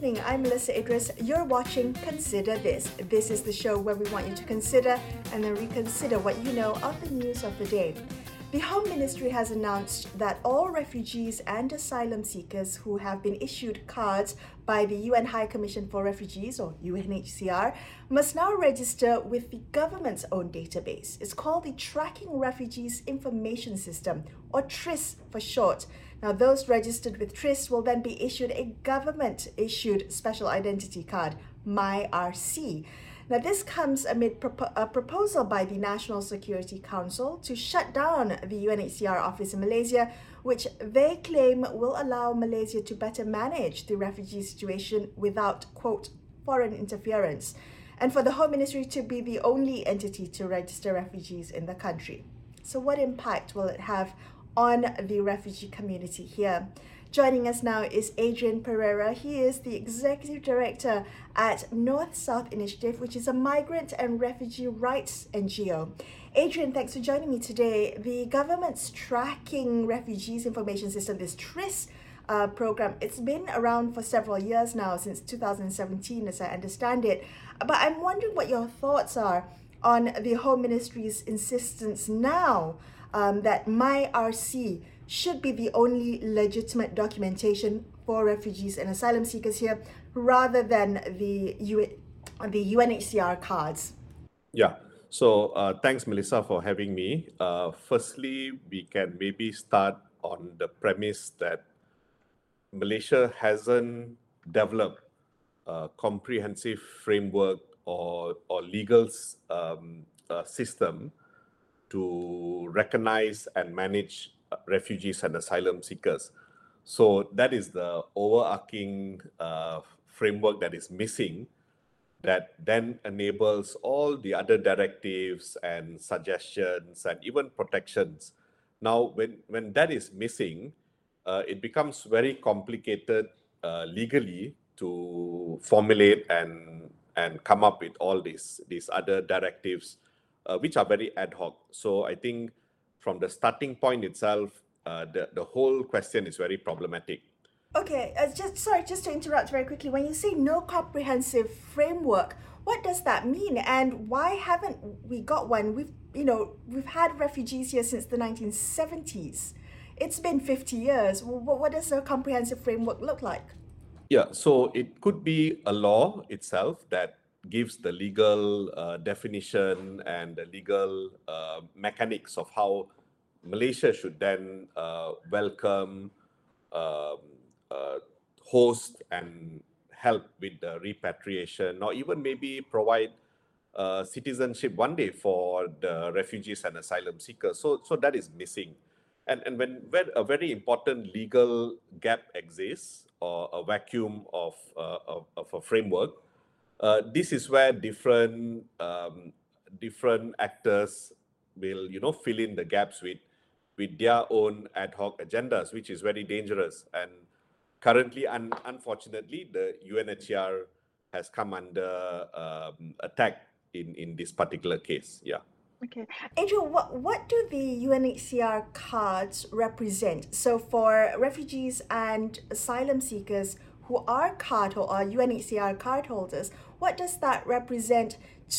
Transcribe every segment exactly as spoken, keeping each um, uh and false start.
evening. I'm Melissa Idris. You're watching Consider This. This is the show where we want you to consider and then reconsider what you know of the news of the day. The Home Ministry has announced that all refugees and asylum seekers who have been issued cards by the U N High Commission for Refugees, or U N H C R, must now register with the government's own database. It's called the Tracking Refugees Information System, or TRIS for short. Now, those registered with TRIS will then be issued a government-issued special identity card, MyRC. Now, this comes amid propo- a proposal by the National Security Council to shut down the U N H C R office in Malaysia, which they claim will allow Malaysia to better manage the refugee situation without, quote, foreign interference, and for the Home Ministry to be the only entity to register refugees in the country. So what impact will it have on the refugee community here? Joining us now is Adrian Pereira. He is the Executive Director at North-South Initiative, which is a migrant and refugee rights N G O. Adrian, thanks for joining me today. The government's Tracking Refugees Information System, this TRIS uh, program, it's been around for several years now, since two thousand seventeen, as I understand it. But I'm wondering what your thoughts are on the Home Ministry's insistence now um, that MyRC should be the only legitimate documentation for refugees and asylum seekers here, rather than the U- the U N H C R cards. Yeah. So uh, thanks, Melissa, for having me. Uh, firstly, we can maybe start on the premise that Malaysia hasn't developed a comprehensive framework or, or legal um, uh, system to recognize and manage refugees and asylum seekers. So that is the overarching uh, framework that is missing, that then enables all the other directives and suggestions and even protections. Now, when, when that is missing, uh, it becomes very complicated uh, legally to formulate and, and come up with all these, these other directives, uh, which are very ad hoc. So I think from the starting point itself, uh, the, the whole question is very problematic. Okay, uh, just sorry, just to interrupt very quickly. When you say no comprehensive framework, what does that mean, and why haven't we got one? We've, you know, we've had refugees here since the nineteen seventies. It's been fifty years. What, what does a comprehensive framework look like? Yeah, so it could be a law itself that gives the legal uh, definition and the legal uh, mechanics of how Malaysia should then uh, welcome, um, uh, host, and help with the repatriation, or even maybe provide uh, citizenship one day for the refugees and asylum seekers. So, so that is missing. And, and when, when a very important legal gap exists, or a vacuum of, uh, of, of a framework, uh, this is where different um, different actors will, you know, fill in the gaps with with their own ad hoc agendas, which is very dangerous. And currently, un- unfortunately, the U N H C R has come under um, attack in, in this particular case. Yeah. Okay. Adrian, what, what do the U N H C R cards represent? So for refugees and asylum seekers who are card or are U N H C R card holders, what does that represent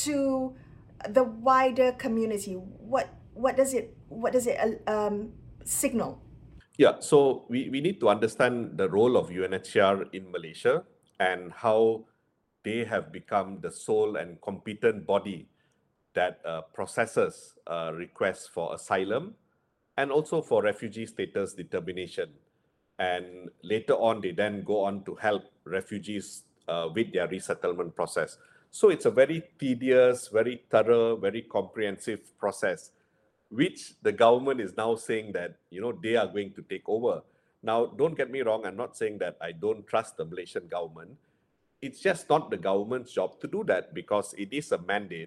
to the wider community? What what does it what does it um, signal? Yeah, so we, we need to understand the role of U N H C R in Malaysia and how they have become the sole and competent body that uh, processes uh, requests for asylum and also for refugee status determination. And later on, they then go on to help refugees uh, with their resettlement process. So it's a very tedious, very thorough, very comprehensive process, which the government is now saying that, you know, they are going to take over. Now, don't get me wrong, I'm not saying that I don't trust the Malaysian government. It's just not the government's job to do that, because it is a mandate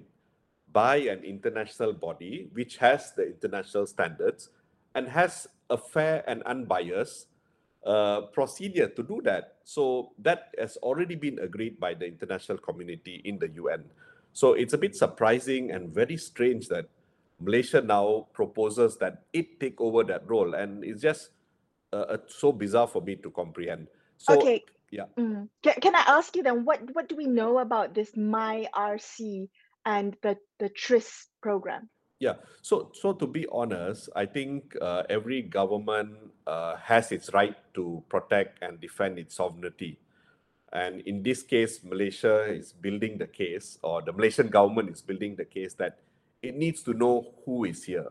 by an international body which has the international standards and has a fair and unbiased uh, procedure to do that. So that has already been agreed by the international community in the U N. So it's a bit surprising and very strange that Malaysia now proposes that it take over that role, and it's just uh, uh, so bizarre for me to comprehend. So Okay. Yeah. Mm. Can, can I ask you then, what, what do we know about this MyRC and the, the TRIS program? Yeah. So, so to be honest, I think uh, every government uh, has its right to protect and defend its sovereignty. And in this case, Malaysia is building the case, or the Malaysian government is building the case that it needs to know who is here.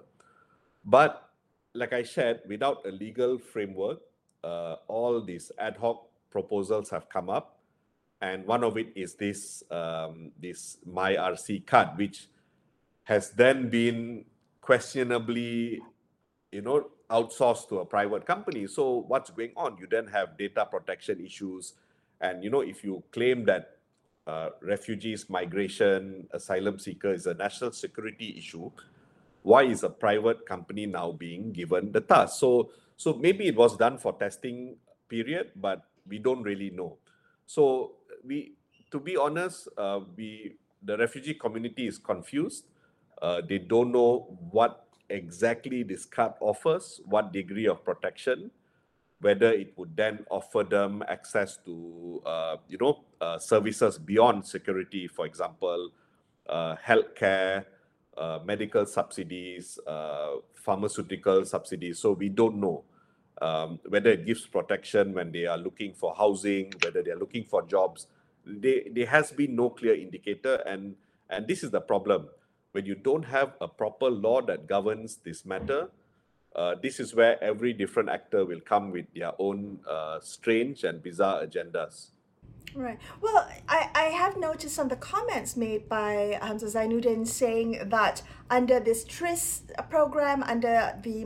But like I shared, without a legal framework, uh, all these ad hoc proposals have come up, and one of it is this um, this MyRC card, which has then been questionably, you know, outsourced to a private company. So what's going on? You then have data protection issues, and you know, if you claim that uh, refugees, migration, asylum seeker is a national security issue, why is a private company now being given the task? So, so maybe it was done for testing period, but we don't really know. So we, to be honest, uh, we the refugee community is confused. Uh, they don't know what exactly this card offers, what degree of protection, whether it would then offer them access to, uh, you know, uh, services beyond security, for example, uh, healthcare, uh, medical subsidies, uh, pharmaceutical subsidies. So we don't know um, whether it gives protection when they are looking for housing, whether they are looking for jobs. They, there has been no clear indicator, and and this is the problem. When you don't have a proper law that governs this matter, uh, this is where every different actor will come with their own uh, strange and bizarre agendas. Right. Well, I, I have noticed some of the comments made by Hamza Zainuddin saying that under this TRIS program, under the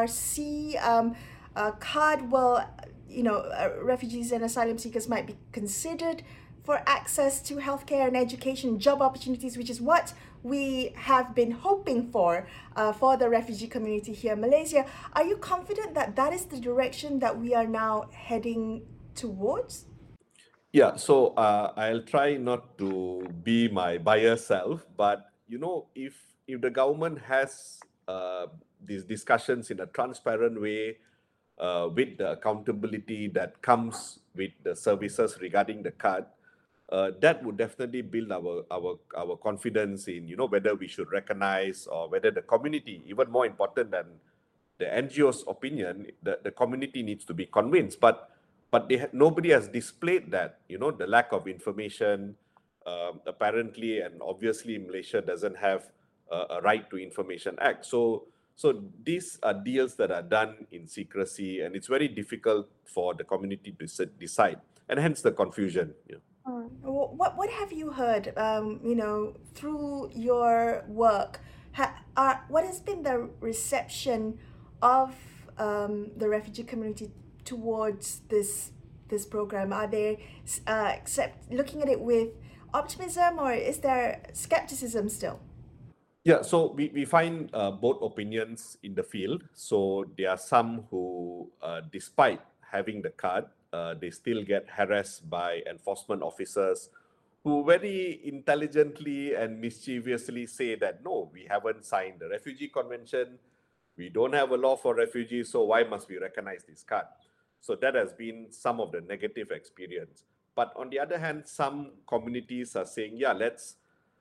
MyRC um, uh, card, well, you know, uh, refugees and asylum seekers might be considered for access to healthcare and education, job opportunities, which is what we have been hoping for uh, for the refugee community here in Malaysia. Are you confident that that is the direction that we are now heading towards? Yeah, so uh, I'll try not to be my biased self, but you know, if if the government has uh, these discussions in a transparent way, uh, with the accountability that comes with the services regarding the card, uh, that would definitely build our our our confidence in, you know, whether we should recognize, or whether the community, even more important than the N G O's opinion, the, the community needs to be convinced. But but they ha- nobody has displayed that, you know, the lack of information. Um, apparently and obviously, Malaysia doesn't have a, a right to information act. So so these are deals that are done in secrecy, and it's very difficult for the community to sit, decide, and hence the confusion. Yeah. Uh, wh- What what have you heard? Um, you know, through your work, ha, are, what has been the reception of um, the refugee community towards this this program? Are they uh, accept looking at it with optimism, or is there skepticism still? Yeah, so we, we find uh, both opinions in the field. So there are some who, uh, despite having the card, uh, they still get harassed by enforcement officers who very intelligently and mischievously say that, no, we haven't signed the Refugee Convention, we don't have a law for refugees, so why must we recognize this card? So that has been some of the negative experience. But on the other hand, some communities are saying, yeah, let's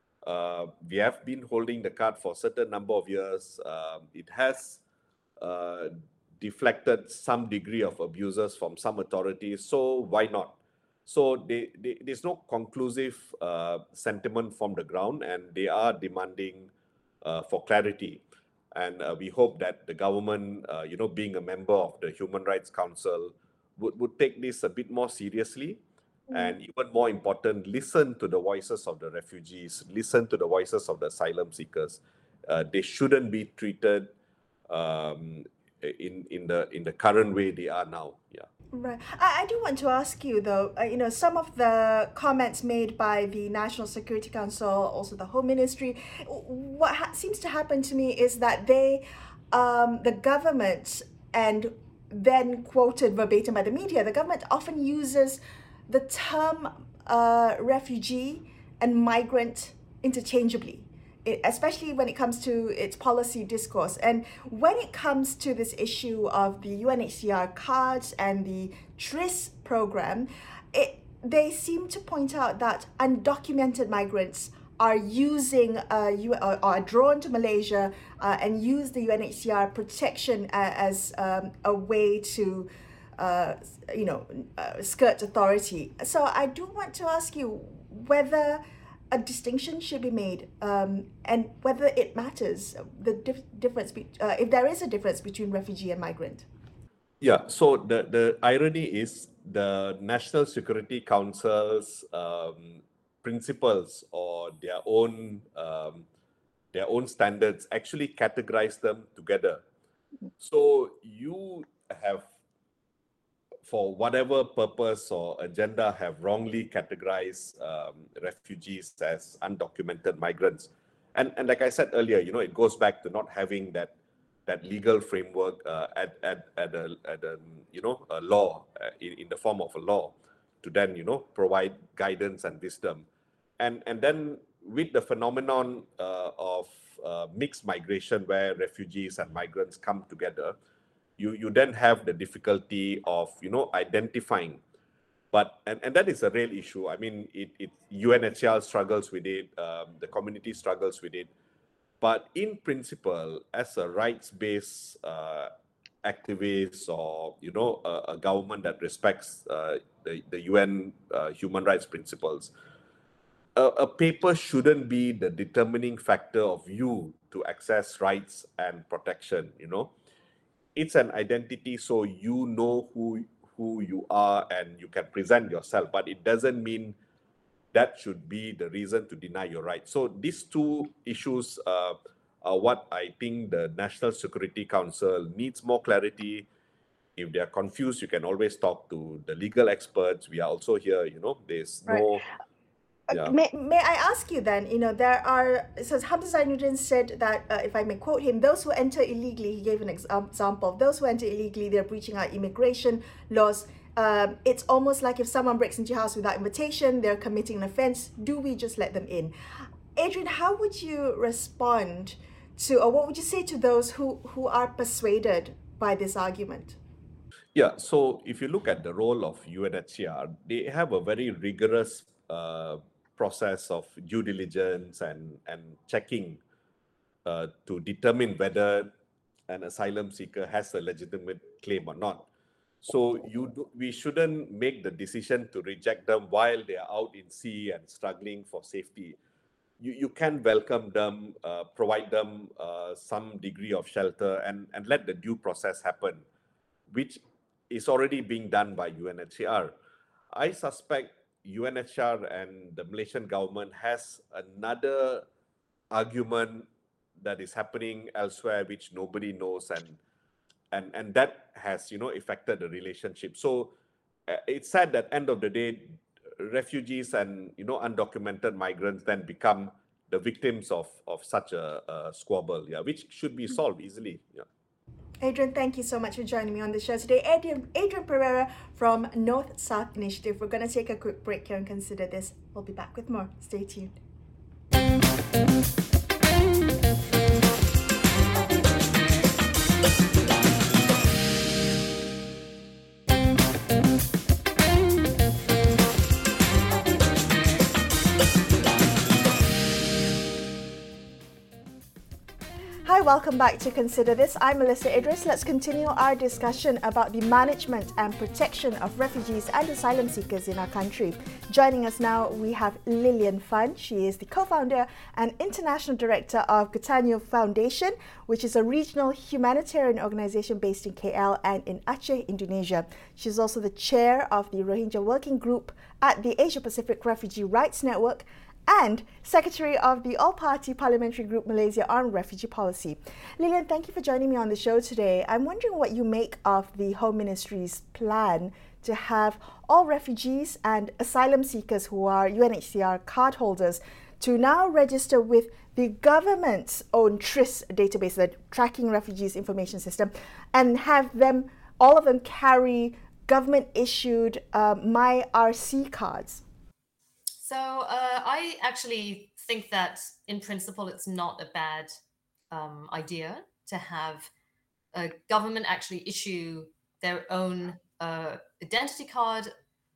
uh, we have been holding the card for a certain number of years. Um, it has uh, deflected some degree of abuses from some authorities, so why not? So they, they, there's no conclusive uh, sentiment from the ground, and they are demanding uh, for clarity. And uh, we hope that the government, uh, you know, being a member of the Human Rights Council, would, would take this a bit more seriously, and even more important, listen to the voices of the refugees, listen to the voices of the asylum seekers. Uh, they shouldn't be treated um, in in the in the current way they are now. Yeah. Right. I, I do want to ask you though, uh, you know, some of the comments made by the National Security Council, also the Home Ministry, what ha- seems to happen to me is that they, um, the government, and then quoted verbatim by the media, the government often uses the term uh, refugee and migrant interchangeably. It, especially when it comes to its policy discourse. And when it comes to this issue of the U N H C R cards and the TRIS program, it they seem to point out that undocumented migrants are using uh, U- or, or are drawn to Malaysia uh, and use the U N H C R protection uh, as um, a way to, uh, you know, uh, skirt authority. So I do want to ask you whether a distinction should be made um, and whether it matters the dif- difference be- uh, if there is a difference between refugee and migrant. Yeah, so the, the irony is the National Security Council's um, principles or their own um, their own standards actually categorize them together. So you have, for whatever purpose or agenda, have wrongly categorized um, refugees as undocumented migrants. And, and like I said earlier, you know, it goes back to not having that that legal framework uh, at, at, at, a, at a, you know, a law, uh, in, in the form of a law to then, you know, provide guidance and wisdom. And, and then with the phenomenon uh, of uh, mixed migration where refugees and migrants come together, you you then have the difficulty of, you know, identifying. But and, and that is a real issue. I mean, it, it U N H C R struggles with it, um, the community struggles with it. But in principle, as a rights-based uh, activist, or, you know, a, a government that respects uh, the, the U N uh, human rights principles, a, a paper shouldn't be the determining factor of you to access rights and protection, you know. It's an identity, so you know who who you are and you can present yourself, but it doesn't mean that should be the reason to deny your right. So these two issues uh, are what I think the National Security Council needs more clarity. If they are confused, you can always talk to the legal experts. We are also here, you know. There's Right. no Uh, yeah May, may I ask you then, you know, there are, it says Hamza Zainuddin said that, uh, if I may quote him, those who enter illegally, he gave an ex- um, example of those who enter illegally, they're breaching our immigration laws. Um, it's almost like if someone breaks into your house without invitation, they're committing an offense. Do we just let them in? Adrian, how would you respond to, or what would you say to those who, who are persuaded by this argument? Yeah, so if you look at the role of U N H C R, they have a very rigorous uh, process of due diligence and, and checking uh, to determine whether an asylum seeker has a legitimate claim or not. So you do, we shouldn't make the decision to reject them while they are out in sea and struggling for safety. You, you can welcome them, uh, provide them uh, some degree of shelter, and, and let the due process happen, which is already being done by U N H C R. I suspect U N H C R and the Malaysian government has another argument that is happening elsewhere which nobody knows, and and and that has, you know, affected the relationship. So uh, it's sad that end of the day, refugees and, you know, undocumented migrants then become the victims of of such a, a squabble, yeah, which should be solved easily. Yeah. Adrian, thank you so much for joining me on the show today. Adrian, Adrian Pereira from North South Initiative. We're going to take a quick break here and consider this. We'll be back with more. Stay tuned. Hi, welcome back to Consider This. I'm Melissa Idris. Let's continue our discussion about the management and protection of refugees and asylum seekers in our country. Joining us now, we have Lilian Fan. She is the co-founder and international director of Getanyo Foundation, which is a regional humanitarian organization based in K L and in Aceh, Indonesia. She's also the chair of the Rohingya Working Group at the Asia Pacific Refugee Rights Network and Secretary of the All-Party Parliamentary Group Malaysia on Refugee Policy. Lilian, thank you for joining me on the show today. I'm wondering what you make of the Home Ministry's plan to have all refugees and asylum seekers who are U N H C R card holders to now register with the government's own TRIS database, the Tracking Refugees Information System, and have them, all of them, carry government-issued uh, My R C cards. So uh, I actually think that in principle, it's not a bad um, idea to have a government actually issue their own uh, identity card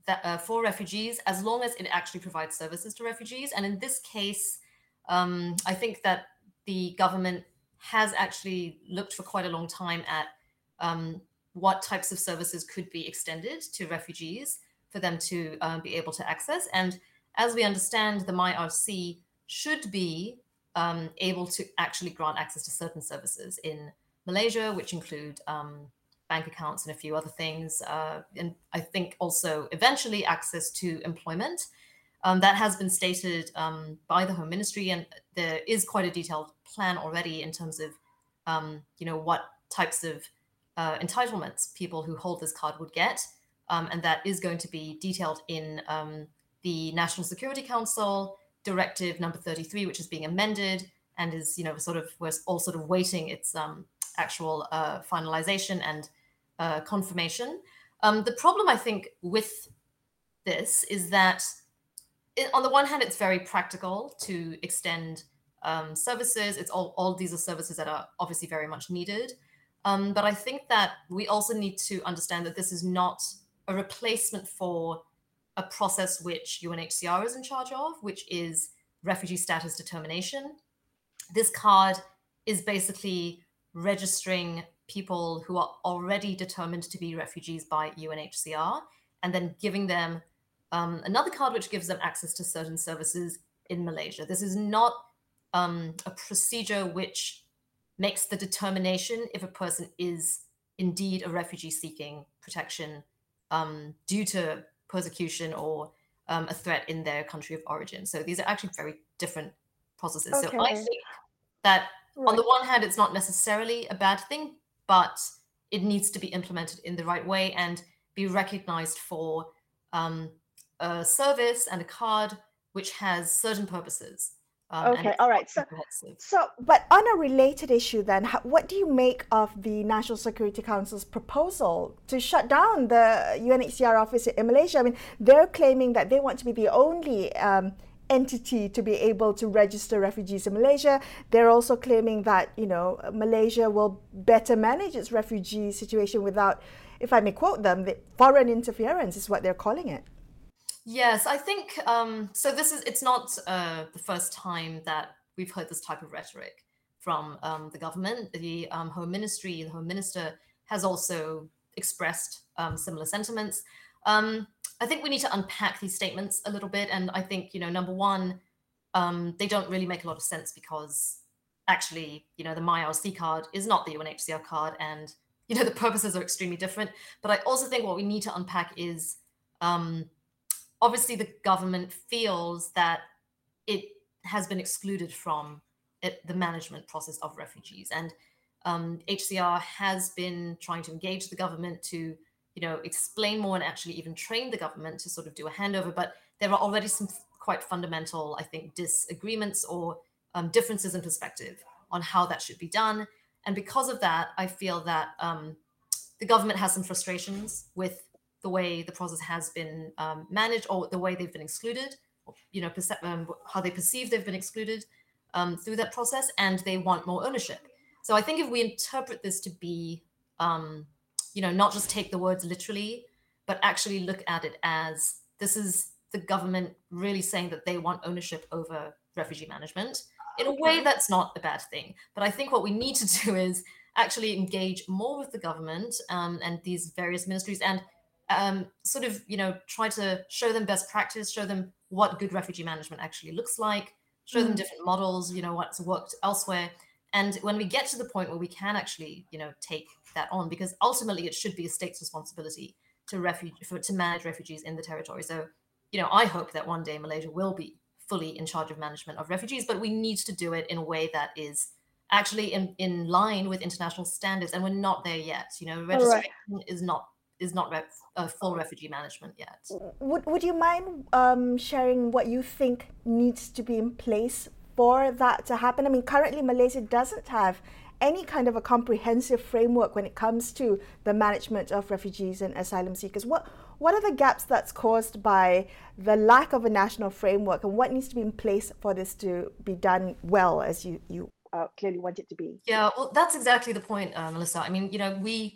that uh, for refugees, as long as it actually provides services to refugees. And in this case, um, I think that the government has actually looked for quite a long time at um, what types of services could be extended to refugees for them to uh, be able to access. And as we understand, the MyRC should be um, able to actually grant access to certain services in Malaysia, which include um, bank accounts and a few other things. Uh, and I think also eventually access to employment. Um, that has been stated um, by the Home Ministry, and there is quite a detailed plan already in terms of, um, you know, what types of uh, entitlements people who hold this card would get. Um, and that is going to be detailed in um, the National Security Council Directive number thirty-three, which is being amended and is, you know, sort of, we're all sort of waiting its um, actual uh, finalization and uh, confirmation. Um, the problem, I think, with this is that it, on the one hand, it's very practical to extend um, services. It's all, all these are services that are obviously very much needed. Um, but I think that we also need to understand that this is not a replacement for a process which U N H C R is in charge of, which is refugee status determination. This card is basically registering people who are already determined to be refugees by U N H C R and then giving them um, another card which gives them access to certain services in Malaysia. This is not um, a procedure which makes the determination if a person is indeed a refugee seeking protection um, due to persecution or um, a threat in their country of origin. So these are actually very different processes. Okay. So I think that Right. on the one hand, it's not necessarily a bad thing, but it needs to be implemented in the right way and be recognized for um, a service and a card which has certain purposes. Um, and Okay, it's all not right. So, comprehensive. so, but on a related issue, then, how, what do you make of the National Security Council's proposal to shut down the U N H C R office in Malaysia? I mean, they're claiming that they want to be the only um, entity to be able to register refugees in Malaysia. They're also claiming that, you know, Malaysia will better manage its refugee situation without, if I may quote them, the foreign interference is what they're calling it. Yes, I think um, so. This is it's not uh, the first time that we've heard this type of rhetoric from um, the government. The um, Home Ministry, the Home Minister has also expressed um, similar sentiments. Um, I think we need to unpack these statements a little bit, and I think, you know, number one, um, they don't really make a lot of sense because actually, you know, the MyRC card is not the U N H C R card, and you know the purposes are extremely different. But I also think what we need to unpack is. Um, Obviously, the government feels that it has been excluded from it, the management process of refugees, and um, H C R has been trying to engage the government to, you know, explain more and actually even train the government to sort of do a handover. But there are already some quite fundamental, I think, disagreements or um, differences in perspective on how that should be done. And because of that, I feel that um, the government has some frustrations with the way the process has been um, managed or the way they've been excluded, you know, perce- um, how they perceive they've been excluded um, through that process, and they want more ownership. So I think if we interpret this to be, um, you know, not just take the words literally, but actually look at it as this is the government really saying that they want ownership over refugee management. In a way, that's not a bad thing. But I think what we need to do is actually engage more with the government um, and these various ministries and Um, sort of, you know, try to show them best practice, show them what good refugee management actually looks like, show them different models, you know, what's worked elsewhere. And when we get to the point where we can actually, you know, take that on, because ultimately it should be a state's responsibility to refuge for, to manage refugees in the territory. So, you know, I hope that one day Malaysia will be fully in charge of management of refugees, but we need to do it in a way that is actually in, in line with international standards. And we're not there yet. You know, registration is not is not ref, uh, full refugee management yet. Would Would you mind um, sharing what you think needs to be in place for that to happen? I mean, currently Malaysia doesn't have any kind of a comprehensive framework when it comes to the management of refugees and asylum seekers. What What are the gaps that's caused by the lack of a national framework, and what needs to be in place for this to be done well, as you you uh, clearly want it to be? Yeah, well, that's exactly the point, uh, Melissa. I mean, you know, we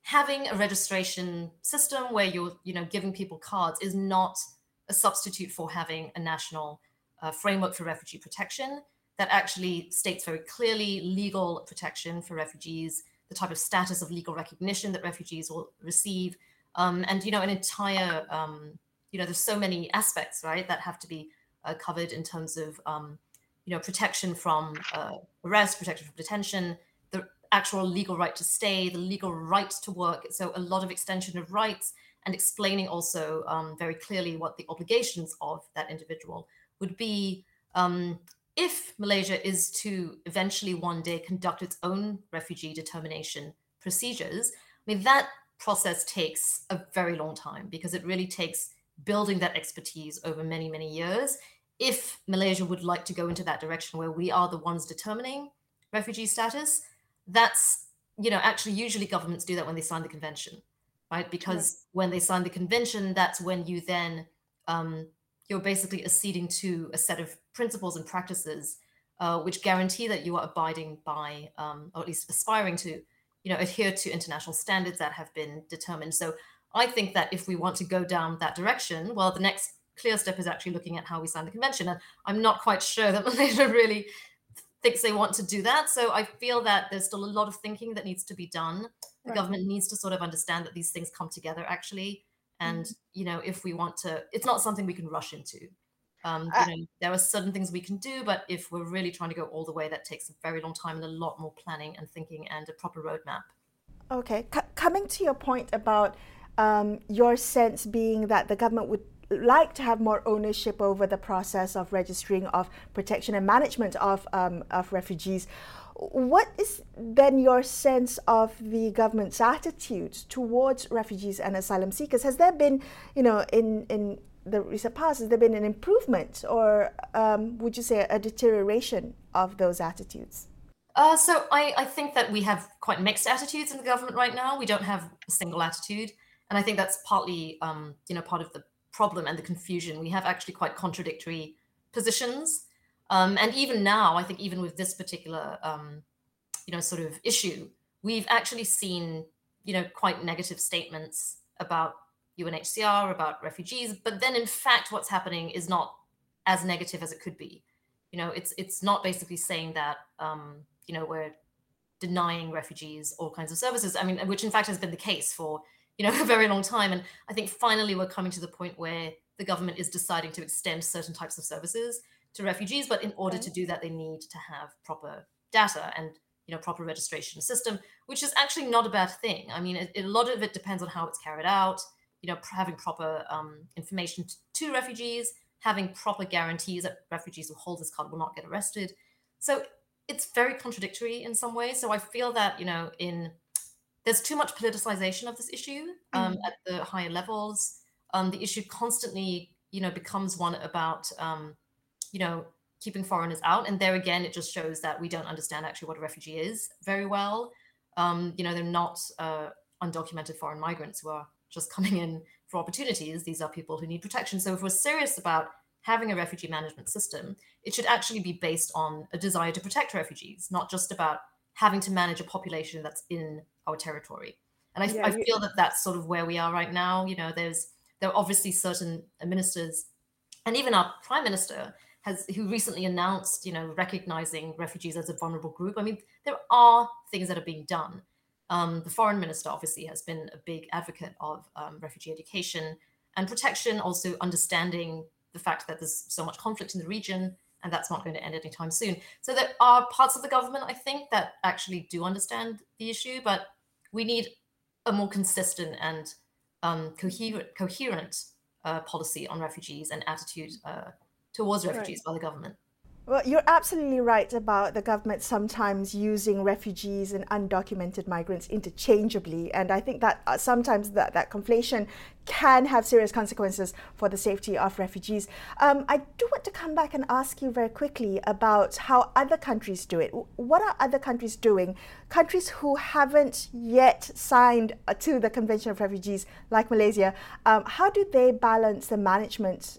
having a registration system where you're, you know, giving people cards is not a substitute for having a national uh, framework for refugee protection that actually states very clearly legal protection for refugees, the type of status of legal recognition that refugees will receive, um, and, you know, an entire, um, you know, there's so many aspects, right, that have to be uh, covered in terms of, um, you know, protection from uh, arrest, protection from detention, the actual legal right to stay, the legal right to work. So a lot of extension of rights, and explaining also um, very clearly what the obligations of that individual would be um, if Malaysia is to eventually one day conduct its own refugee determination procedures. I mean, that process takes a very long time because it really takes building that expertise over many, many years. If Malaysia would like to go into that direction where we are the ones determining refugee status, that's, you know, actually usually governments do that when they sign the convention, right? Because yeah. when they sign the convention, that's when you then, um, you're basically acceding to a set of principles and practices uh, which guarantee that you are abiding by, um, or at least aspiring to, you know, adhere to international standards that have been determined. So I think that if we want to go down that direction, well, the next clear step is actually looking at how we sign the convention. And I'm not quite sure that Malaysia really thinks they want to do that. So I feel that there's still a lot of thinking that needs to be done. The right. government needs to sort of understand that these things come together actually. And, mm. you know, if we want to, it's not something we can rush into. Um, you know, there are certain things we can do, but if we're really trying to go all the way, that takes a very long time and a lot more planning and thinking and a proper roadmap. Okay, C- coming to your point about um, your sense being that the government would like to have more ownership over the process of registering, of protection and management of um, of refugees. What is then your sense of the government's attitude towards refugees and asylum seekers? Has there been, you know, in, in the recent past, has there been an improvement or um, would you say a deterioration of those attitudes? Uh, so I, I think that we have quite mixed attitudes in the government right now. We don't have a single attitude. And I think that's partly, um, you know, part of the problem and the confusion. We have actually quite contradictory positions. Um, and even now, I think even with this particular, um, you know, sort of issue, we've actually seen, you know, quite negative statements about U N H C R, about refugees. But then, in fact, what's happening is not as negative as it could be. You know, it's it's not basically saying that, um, you know, we're denying refugees all kinds of services. I mean, which in fact has been the case for, you know, a very long time. And I think finally we're coming to the point where the government is deciding to extend certain types of services to refugees. But in order okay. to do that, they need to have proper data and, you know, proper registration system, which is actually not a bad thing. I mean, it, it, a lot of it depends on how it's carried out, you know, having proper um, information to, to refugees, having proper guarantees that refugees who hold this card will not get arrested. So it's very contradictory in some ways. So I feel that, you know, in there's too much politicization of this issue um, mm-hmm. at the higher levels. Um, the issue constantly, you know, becomes one about, um, you know, keeping foreigners out. And there again, it just shows that we don't understand actually what a refugee is very well. Um, you know, they're not uh, undocumented foreign migrants who are just coming in for opportunities. These are people who need protection. So if we're serious about having a refugee management system, it should actually be based on a desire to protect refugees, not just about having to manage a population that's in our territory. And I, yeah, I feel that that's sort of where we are right now. You know, there's there are obviously certain ministers, and even our prime minister has, who recently announced, you know, recognizing refugees as a vulnerable group. I mean, there are things that are being done. Um, the foreign minister obviously has been a big advocate of um, refugee education and protection, also understanding the fact that there's so much conflict in the region and that's not going to end anytime soon. So there are parts of the government, I think, that actually do understand the issue, but we need a more consistent and um, coherent, coherent uh, policy on refugees and attitude uh, towards refugees right. by the government. Well, you're absolutely right about the government sometimes using refugees and undocumented migrants interchangeably. And I think that uh, sometimes that, that conflation can have serious consequences for the safety of refugees. Um, I do want to come back and ask you very quickly about how other countries do it. What are other countries doing? Countries who haven't yet signed to the Convention of Refugees, like Malaysia, um, how do they balance the management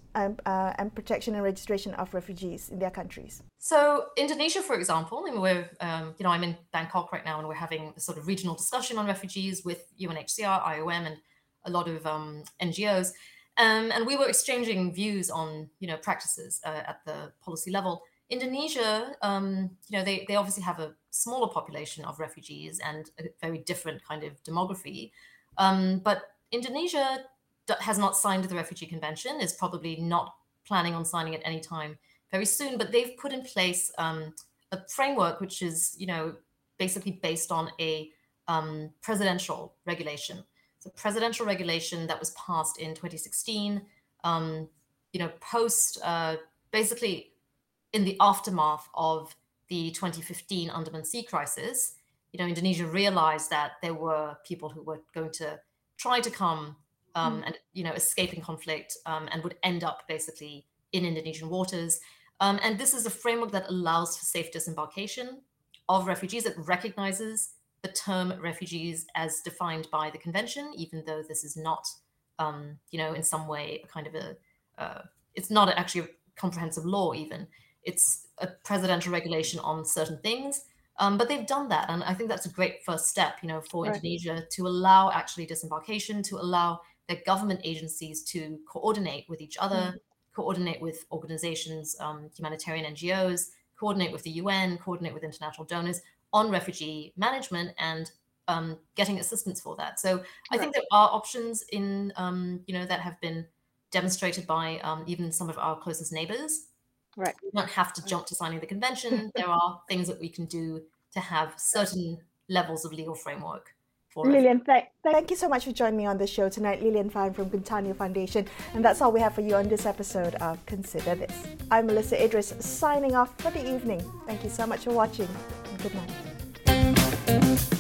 um, uh, and protection and registration of refugees in their countries? So Indonesia, for example, I mean, we're, um, you know, I'm in Bangkok right now, and we're having a sort of regional discussion on refugees with U N H C R, I O M, and a lot of um, N G Os. Um, and we were exchanging views on, you know, practices uh, at the policy level. Indonesia, um, you know, they, they obviously have a smaller population of refugees and a very different kind of demography. Um, but Indonesia has not signed the Refugee Convention, is probably not planning on signing it anytime very soon, but they've put in place um, a framework which is, you know, basically based on a um, presidential regulation. It's a presidential regulation that was passed in twenty sixteen, um, you know, post, uh, basically in the aftermath of the twenty fifteen Andaman Sea crisis. You know, Indonesia realized that there were people who were going to try to come um, mm. and, you know, escaping conflict um, and would end up basically in Indonesian waters. Um, and this is a framework that allows for safe disembarkation of refugees. It recognizes the term refugees as defined by the convention, even though this is not, um, you know, in some way a kind of a, uh, it's not actually a comprehensive law even. It's a presidential regulation on certain things, um, but they've done that. And I think that's a great first step, you know, for right. Indonesia to allow actually disembarkation, to allow their government agencies to coordinate with each other, mm. coordinate with organizations, um, humanitarian N G Os, coordinate with the U N, coordinate with international donors on refugee management and um, getting assistance for that. So right. I think there are options in, um, you know, that have been demonstrated by um, even some of our closest neighbors. Right. We don't have to jump to signing the convention. There are things that we can do to have certain levels of legal framework. For Lilian, th- thank you so much for joining me on the show tonight. Lilian Fan from Kuntanya Foundation. And that's all we have for you on this episode of Consider This. I'm Melissa Idris, signing off for the evening. Thank you so much for watching, and good night.